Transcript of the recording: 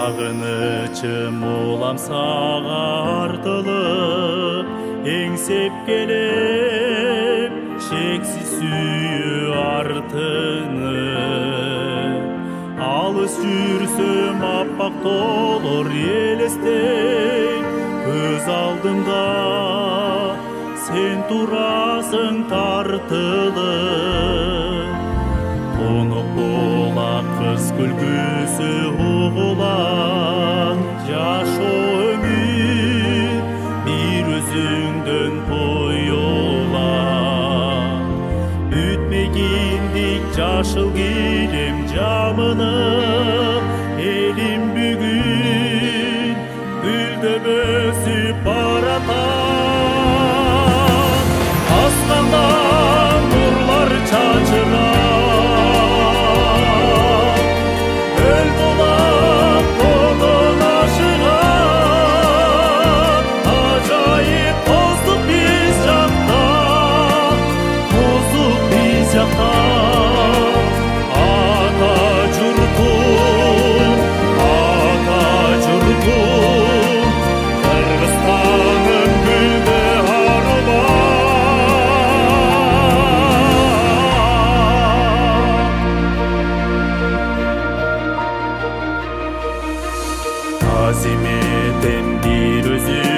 сагынычым улам сага артылып эңсеп келем шексиз сүйүү артыны. Алыс жүрсөм аппак тоолор элестейт көз алдымда, сен турасың тартылып. Тонук булак кыз күлкүсү угулат, жашоо өмүр бир өзүңдөн боюлат. Бүтмегиндик жашыл килем жамынып, элим бүгүн гүлдөп өсүп баратат. Аскандан нурлар чачырат, өл булак тодон ашыгат. Ажайып тоздук биз жакта, тоздук биз жакта. Ата журтум, Кыргызстаным гүлдө арбат. Азиметен бир өзү